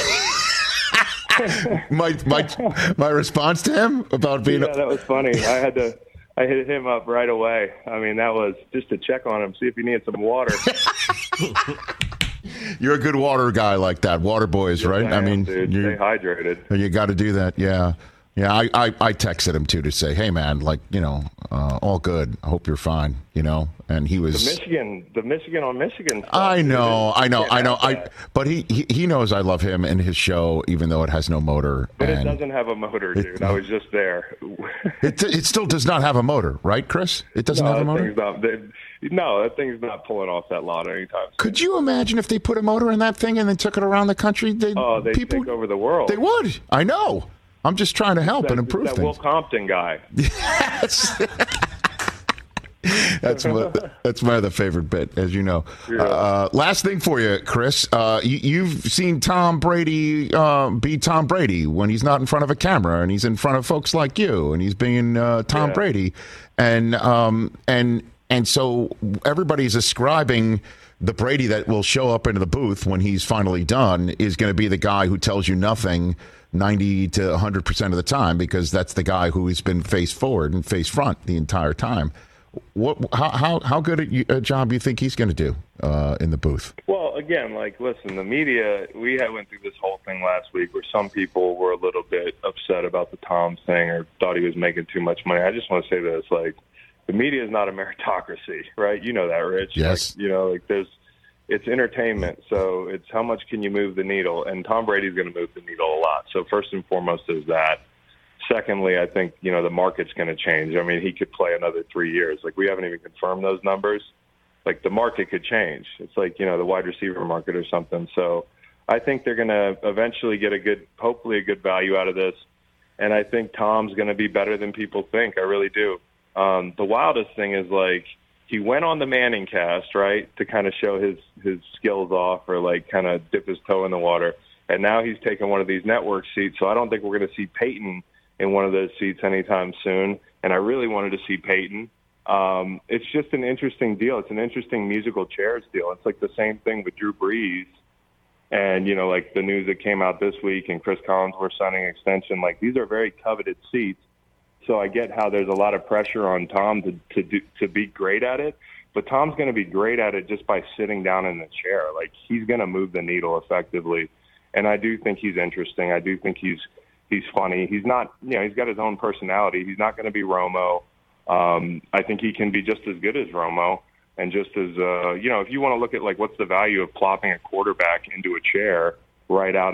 my, my, my response to him about being... Yeah, that was funny. I had to... I hit him up right away. I mean, that was just to check on him, see if he needed some water. You're a good water guy like that. Water boys, Yes, right? I, I am, mean, dude. you, Stay hydrated. You got to do that, yeah. Yeah, I, I, I texted him, too, to say, hey, man, like, you know, uh, all good. I hope you're fine, you know? And he was... The Michigan, the Michigan on Michigan stuff. I know, dude. I know, Can't I know. have I that. But he, he, he knows I love him and his show, even though it has no motor. But and it doesn't have a motor, dude. It- I was just there. It, it still does not have a motor, right, Chris? It doesn't no, have a that motor? thing's not, they, no, that thing's not pulling off that lot anytime soon. Could you imagine if they put a motor in that thing and then took it around the country? They, Oh, they people, take over the world. They would. I know. I'm just trying to help that, and improve that things. Will Compton guy. Yes. that's what, that's my other favorite bit, as you know. Yeah. Uh, last thing for you, Chris. Uh, you, you've seen Tom Brady uh, be Tom Brady when he's not in front of a camera and he's in front of folks like you, and he's being uh, Tom Yeah. Brady, and um, and and so everybody's ascribing the Brady that will show up into the booth when he's finally done is going to be the guy who tells you nothing ninety to one hundred percent of the time, because that's the guy who has been face forward and face front the entire time. What, how, how, how good a, a job do you think he's going to do uh, in the booth? Well, again, like, listen, the media, we had went through this whole thing last week where some people were a little bit upset about the Tom thing or thought he was making too much money. I just want to say this, like, the media is not a meritocracy, right? You know that, Rich. Yes. Like, you know, like, there's, it's entertainment, so it's how much can you move the needle, and Tom Brady's going to move the needle a lot. So first and foremost is that. Secondly, I think, you know, the market's going to change. I mean, he could play another three years. Like, we haven't even confirmed those numbers. Like, the market could change. It's like, you know, the wide receiver market or something. So I think they're going to eventually get a good, hopefully a good value out of this. And I think Tom's going to be better than people think. I really do. Um, the wildest thing is, like, he went on the Manning cast, right, to kind of show his, his skills off or, like, kind of dip his toe in the water. And now he's taking one of these network seats. So I don't think we're going to see Peyton in one of those seats anytime soon. And I really wanted to see Peyton. Um, it's just an interesting deal. It's an interesting musical chairs deal. It's like the same thing with Drew Brees. And, you know, like the news that came out this week and Chris Collinsworth signing an extension, like these are very coveted seats. So I get how there's a lot of pressure on Tom to to, do, to be great at it. But Tom's going to be great at it just by sitting down in the chair. Like, he's going to move the needle effectively. And I do think he's interesting. I do think he's he's funny. He's not, you know, he's got his own personality. He's not going to be Romo. Um, I think he can be just as good as Romo. And just as, uh, you know, if you want to look at, like, what's the value of plopping a quarterback into a chair right out of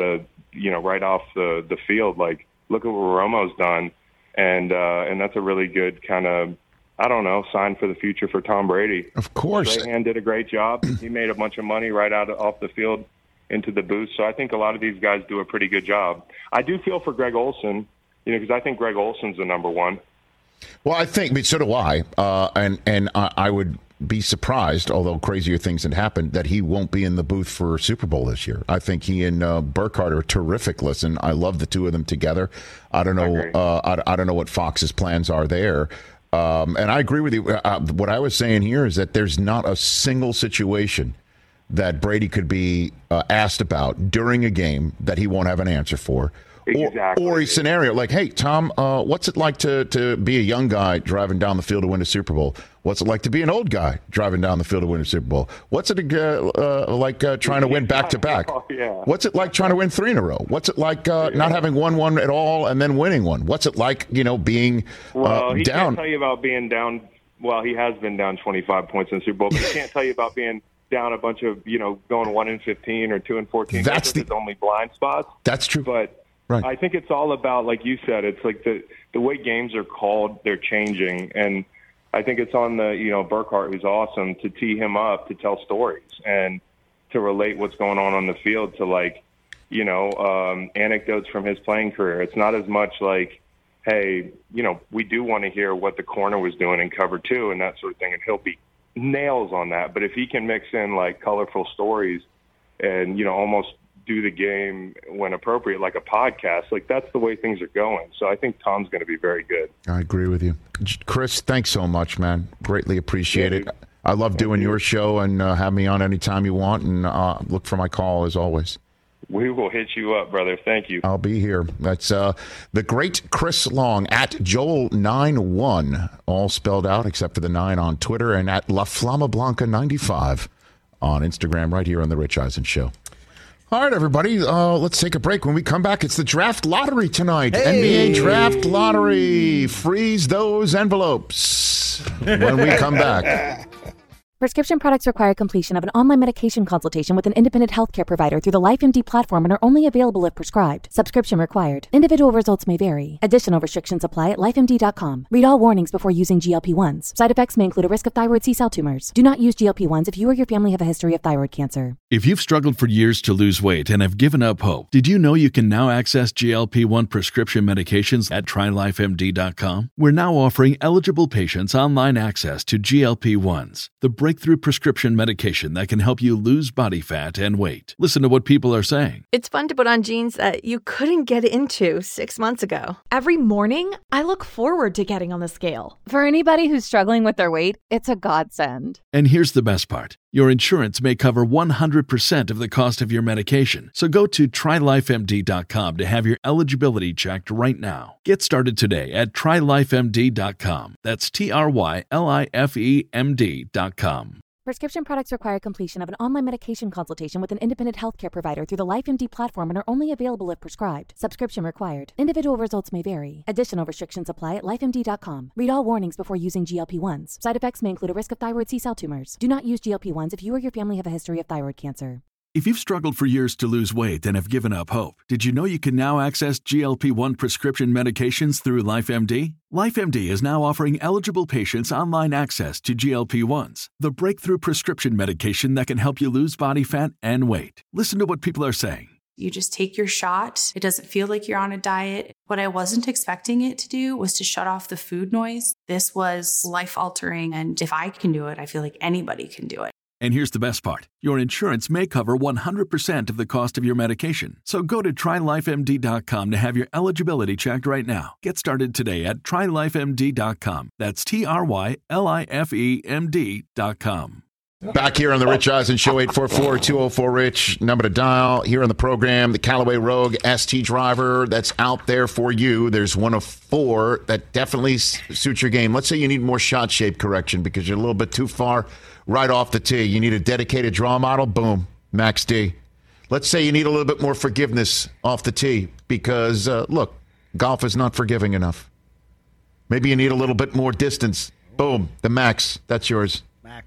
you know, right off the, the field. Like, look at what Romo's done. And, uh, and that's a really good kind of, I don't know, sign for the future for Tom Brady. Of course. Strahan did a great job. He made a bunch of money right out of, off the field into the booth. So I think a lot of these guys do a pretty good job. I do feel for Greg Olsen, you know, because I think Greg Olsen's the number one. Well, I think, but so do I. Uh, and and I, I would be surprised, although crazier things had happened, that he won't be in the booth for Super Bowl this year. I think he and uh, Burkhardt are terrific. Listen, I love the two of them together. I don't know. I, uh, I, I don't know what Fox's plans are there. Um, and I agree with you. Uh, what I was saying here is that there's not a single situation that Brady could be uh, asked about during a game that he won't have an answer for. Exactly. Or, or a scenario like, hey, Tom, uh, what's it like to, to be a young guy driving down the field to win a Super Bowl? What's it like to be an old guy driving down the field to win a Super Bowl? What's it uh, uh, like uh, trying to win back-to-back? Oh, yeah. What's it like trying to win three in a row? What's it like uh, yeah. not having won one at all and then winning one? What's it like, you know, being uh, well, he down? Can't tell you about being down. Well, he has been down twenty-five points in the Super Bowl, but he can't tell you about being down a bunch of, you know, going one and fifteen or two and fourteen. That's the his only blind spots. That's true. But right. I think it's all about, like you said, it's like the the way games are called, they're changing, and I think it's on the, you know, Burkhardt, who's awesome, to tee him up to tell stories and to relate what's going on on the field to, like, you know, um, anecdotes from his playing career. It's not as much like, hey, you know, we do want to hear what the corner was doing in cover two and that sort of thing, and he'll be nails on that. But if he can mix in, like, colorful stories and, you know, almost do the game when appropriate, like a podcast, like, that's the way things are going. So I think Tom's going to be very good. I agree with you. Chris, thanks so much, man. Greatly appreciate yeah, it. I love Thank doing you. your show, and uh, have me on anytime you want, and uh, look for my call as always. We will hit you up, brother. Thank you. I'll be here. That's uh, the great Chris Long at Joel nine one, all spelled out except for the nine on Twitter, and at La Flama Blanca ninety-five on Instagram, right here on The Rich Eisen Show. All right, everybody, uh, let's take a break. When we come back, it's the draft lottery tonight. Hey. N B A draft lottery. Freeze those envelopes when we come back. Prescription products require completion of an online medication consultation with an independent healthcare provider through the LifeMD platform and are only available if prescribed. Subscription required. Individual results may vary. Additional restrictions apply at life M D dot com. Read all warnings before using G L P ones. Side effects may include a risk of thyroid C-cell tumors. Do not use G L P ones if you or your family have a history of thyroid cancer. If you've struggled for years to lose weight and have given up hope, did you know you can now access G L P one prescription medications at try life M D dot com? We're now offering eligible patients online access to G L P ones, the breakthrough prescription medication that can help you lose body fat and weight. Listen to what people are saying. It's fun to put on jeans that you couldn't get into six months ago. Every morning, I look forward to getting on the scale. For anybody who's struggling with their weight, it's a godsend. And here's the best part. Your insurance may cover one hundred percent of the cost of your medication. So go to try life M D dot com to have your eligibility checked right now. Get started today at try life M D dot com. That's T R Y L I F E M D dot com. Prescription products require completion of an online medication consultation with an independent healthcare provider through the LifeMD platform and are only available if prescribed. Subscription required. Individual results may vary. Additional restrictions apply at life M D dot com. Read all warnings before using G L P ones. Side effects may include a risk of thyroid C-cell tumors. Do not use G L P ones if you or your family have a history of thyroid cancer. If you've struggled for years to lose weight and have given up hope, did you know you can now access G L P one prescription medications through LifeMD? LifeMD is now offering eligible patients online access to G L P ones, the breakthrough prescription medication that can help you lose body fat and weight. Listen to what people are saying. You just take your shot. It doesn't feel like you're on a diet. What I wasn't expecting it to do was to shut off the food noise. This was life-altering, and if I can do it, I feel like anybody can do it. And here's the best part. Your insurance may cover one hundred percent of the cost of your medication. So go to try life M D dot com to have your eligibility checked right now. Get started today at try life M D dot com. That's T R Y L I F E M D dot com. Back here on the Rich Eisen Show, eight four four, two oh four, RICH, number to dial. Here on the program, the Callaway Rogue S T driver that's out there for you. There's one of four that definitely suits your game. Let's say you need more shot shape correction because you're a little bit too far right off the tee. You need a dedicated draw model. Boom, Max D. Let's say you need a little bit more forgiveness off the tee because, uh, look, golf is not forgiving enough. Maybe you need a little bit more distance. Boom, the Max. That's yours. Max.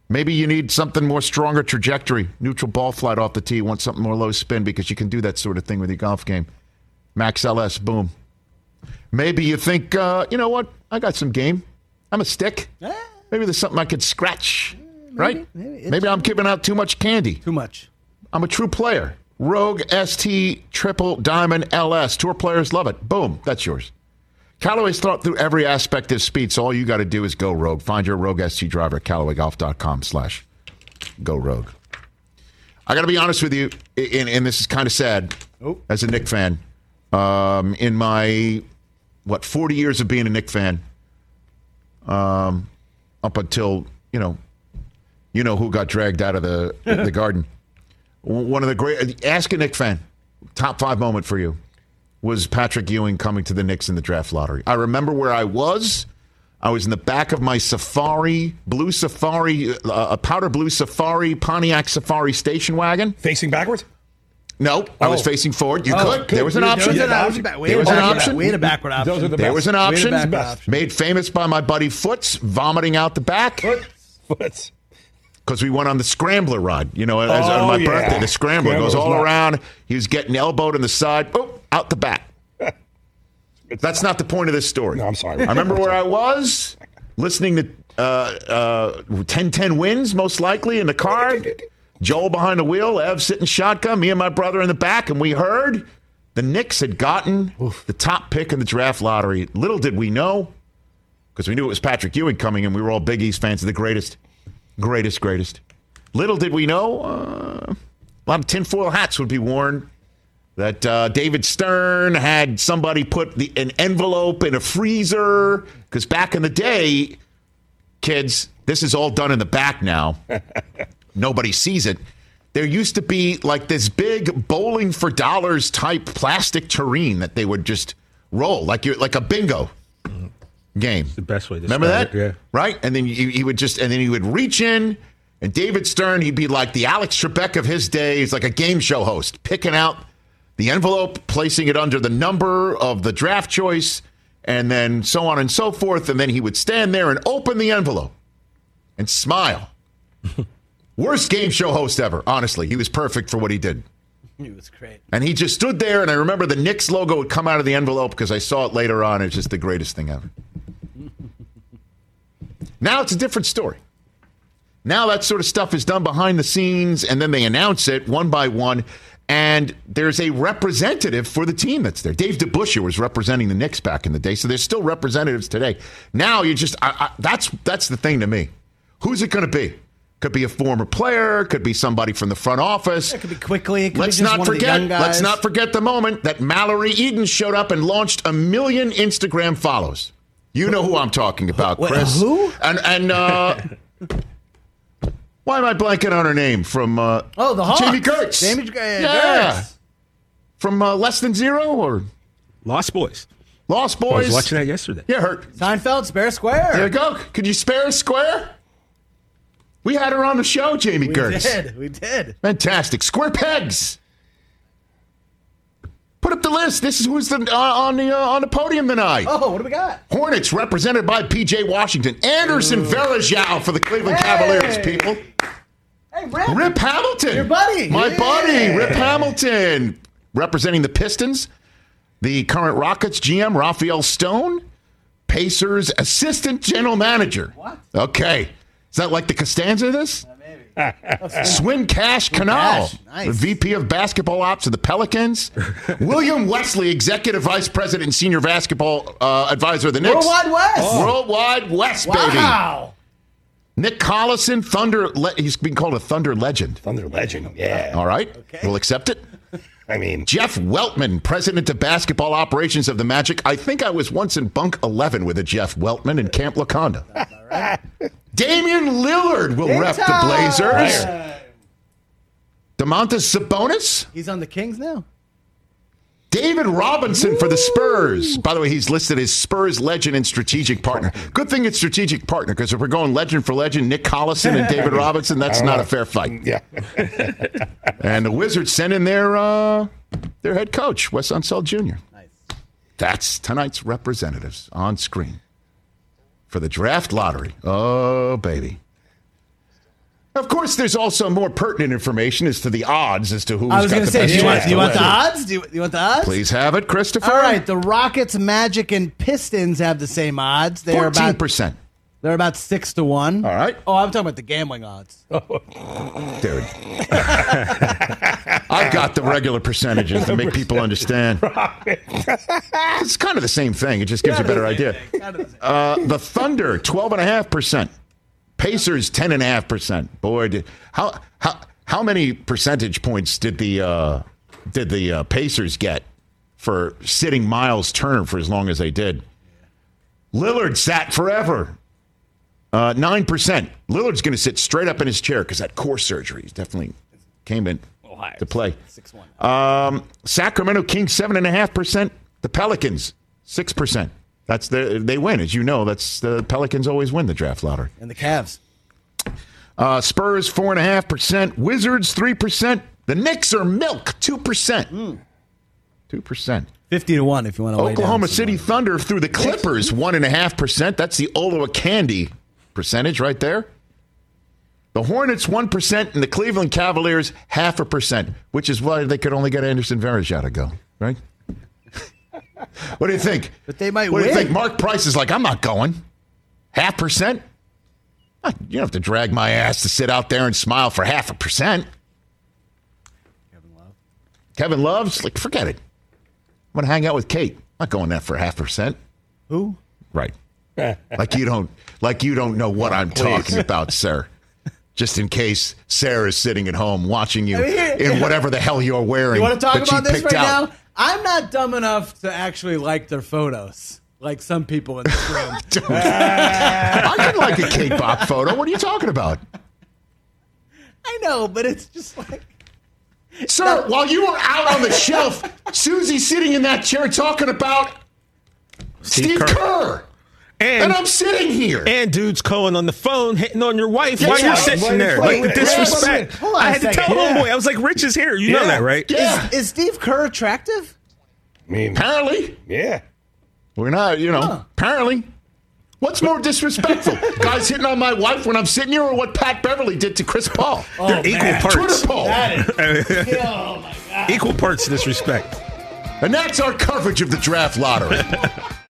Maybe you need something more stronger trajectory, neutral ball flight off the tee. You want something more low spin because you can do that sort of thing with your golf game. Max L S, boom. Maybe you think, uh, you know what? I got some game. I'm a stick. Maybe there's something I could scratch, maybe, right? Maybe, maybe I'm giving out too much candy. Too much. I'm a true player. Rogue S T Triple Diamond L S. Tour players love it. Boom. That's yours. Callaway's thought through every aspect of speed, so all you got to do is go Rogue. Find your Rogue S T driver at CallawayGolf.com slash go Rogue. I got to be honest with you, and, and this is kind of sad oh. as a Knick fan. Um, in my, what, forty years of being a Knick fan, um, up until, you know, you know who got dragged out of the, the garden. One of the great, ask a Knick fan, top five moment for you. Was Patrick Ewing coming to the Knicks in the draft lottery. I remember where I was. I was in the back of my Safari, blue Safari, uh, a powder blue Safari, Pontiac Safari station wagon. Facing backwards? No, I oh. was facing forward. You oh, could. There was an option. There was an option. There was an option. We had a backward option. Those are the there was an option. The option. Made famous by my buddy Foots, vomiting out the back. Foots. Foots. Because we went on the Scrambler ride. You know, as oh, on my yeah. birthday, the Scrambler Scrambler goes all nuts. around. He was getting elbowed on the side. Boop, out the back. That's not the point of this story. No, I'm sorry. I remember where I was, listening to uh, uh, ten ten Wins, most likely, in the car. Joel behind the wheel, Ev sitting shotgun, me and my brother in the back, and we heard the Knicks had gotten Oof. the top pick in the draft lottery. Little did we know, because we knew it was Patrick Ewing coming, and we were all Big East fans of the greatest, greatest, greatest. Little did we know, uh, a lot of tinfoil hats would be worn. That uh, David Stern had somebody put the, an envelope in a freezer. Because back in the day, kids, this is all done in the back now. Nobody sees it. There used to be like this big bowling for dollars type plastic tureen that they would just roll like you like a bingo game. It's the best way to remember that? It, yeah. Right? And then he, he would just and then he would reach in, and David Stern, he'd be like the Alex Trebek of his day. He's like a game show host, picking out the envelope, placing it under the number of the draft choice, and then so on and so forth. And then he would stand there and open the envelope and smile. Worst game show host ever, honestly. He was perfect for what he did. He was great. And he just stood there, and I remember the Knicks logo would come out of the envelope because I saw it later on. It's just the greatest thing ever. Now it's a different story. Now that sort of stuff is done behind the scenes, and then they announce it one by one. And there's a representative for the team that's there. Dave DeBusschere was representing the Knicks back in the day, so there's still representatives today. Now you just I, I, that's that's the thing to me. Who's it going to be? Could be a former player. Could be somebody from the front office. It could be quickly. It could let's be just not one forget. Of the young guys. Let's not forget the moment that Mallory Eden showed up and launched a million Instagram follows. You know who I'm talking about, Chris. Wait, who? And and. Uh, Why am I blanking on her name? From uh, oh, the Hawks. Jamie Gertz. Jamie Gertz. Yeah. From uh, Less Than Zero or Lost Boys. Lost Boys. I was watching that yesterday. Yeah, her. Seinfeld, spare a square. There you go. Could you spare a square? We had her on the show, Jamie we Gertz. We did. We did. Fantastic. Square pegs. Put up the list. This is who's the, uh, on the uh, on the podium tonight. Oh, what do we got? Hornets represented by P J Washington. Anderson Varejao for the Cleveland hey. Cavaliers, people. Hey, Rip. Rip Hamilton. Your buddy. My yeah. buddy, Rip Hamilton. Representing the Pistons. The current Rockets G M, Raphael Stone. Pacers assistant general manager. What? Okay. Is that like the Costanza of this? Swin Cash Canal, nice. the V P of basketball ops of the Pelicans. William Wesley, executive vice president and senior basketball uh, advisor of the Knicks. Worldwide West. Oh. Worldwide West, baby. Wow. Nick Collison, Thunder. Le- he's being called a Thunder legend. Thunder legend, yeah. All right. Okay. We'll accept it. I mean, Jeff Weltman, president of basketball operations of the Magic. I think I was once in bunk eleven with a Jeff Weltman in Camp Laconda. Right. Damian Lillard will Big rep time. the Blazers. Right. DeMontis Sabonis. He's on the Kings now. David Robinson Ooh. for the Spurs. By the way, he's listed as Spurs legend and strategic partner. Good thing it's strategic partner, because if we're going legend for legend, Nick Collison and David Robinson, that's not know. a fair fight. Yeah. And the Wizards sent in their uh, their head coach, Wes Unseld Junior Nice. That's tonight's representatives on screen for the draft lottery. Oh, baby. Of course, there's also more pertinent information as to the odds as to who's I was got going the to say, best do you, want, chance do you to want the win. odds? Do you, you want the odds? Please have it, Christopher. All right, the Rockets, Magic, and Pistons have the same odds. They're fourteen about percent. They're about six to one. All right. Oh, I'm talking about the gambling odds. Dude. I've got the regular percentages to make people understand. It's kind of the same thing. It just gives you a better idea. Uh, the Thunder, twelve point five percent. Pacers, ten point five percent. Boy, did, how how how many percentage points did the uh, did the uh, Pacers get for sitting Miles Turner for as long as they did? Lillard sat forever. Uh, nine percent. Lillard's going to sit straight up in his chair because that core surgery he's definitely came in to play. six one. Um, Sacramento Kings, seven point five percent. The Pelicans, six percent. That's the, they win. As you know, that's the Pelicans always win the draft lottery. And the Cavs. Uh, Spurs, four point five percent. Wizards, three percent. The Knicks are milk, two percent. Mm. two percent. fifty to one if you want to lay down Oklahoma some City money. Thunder through the Clippers, one point five percent. That's the Olowokandi percentage right there. The Hornets, one percent, and the Cleveland Cavaliers, half a percent, which is why they could only get Anderson Varejao to go, right? What do you think? But they might What do you win. think? Mark Price is like, I'm not going. Half percent? You don't have to drag my ass to sit out there and smile for half a percent. Kevin Love. Kevin Love's like, forget it. I'm going to hang out with Kate. I'm not going there for half percent. Who? Right. Like you don't like you don't know what I'm Please. talking about, sir. Just in case Sarah's sitting at home watching you I mean, here- in whatever the hell you're wearing. You want to talk that she about this picked right out. now? I'm not dumb enough to actually like their photos, like some people in this room. Dude, I can like a Kate Bach photo. What are you talking about? I know, but it's just like... Sir, while you were out on the shelf, Susie's sitting in that chair talking about Steve, Kerr. Kerr. And, and I'm sitting here. And dude's calling on the phone, hitting on your wife Yeah, while you're yeah. sitting Wait, there. wait, Like, the wait, disrespect. wait, hold on I a had to second. tell Yeah. homeboy. I was like, Rich is here. You know Yeah. that, right? Yeah. Is, is Steve Kerr attractive? I mean, Apparently. yeah. We're not, you know, Huh. apparently. What's more disrespectful? Guys hitting on my wife when I'm sitting here, or what Pat Beverly did to Chris Paul? Oh, They're equal man. parts. Twitter poll. That is... oh, my God. Equal parts disrespect. And that's our coverage of the draft lottery.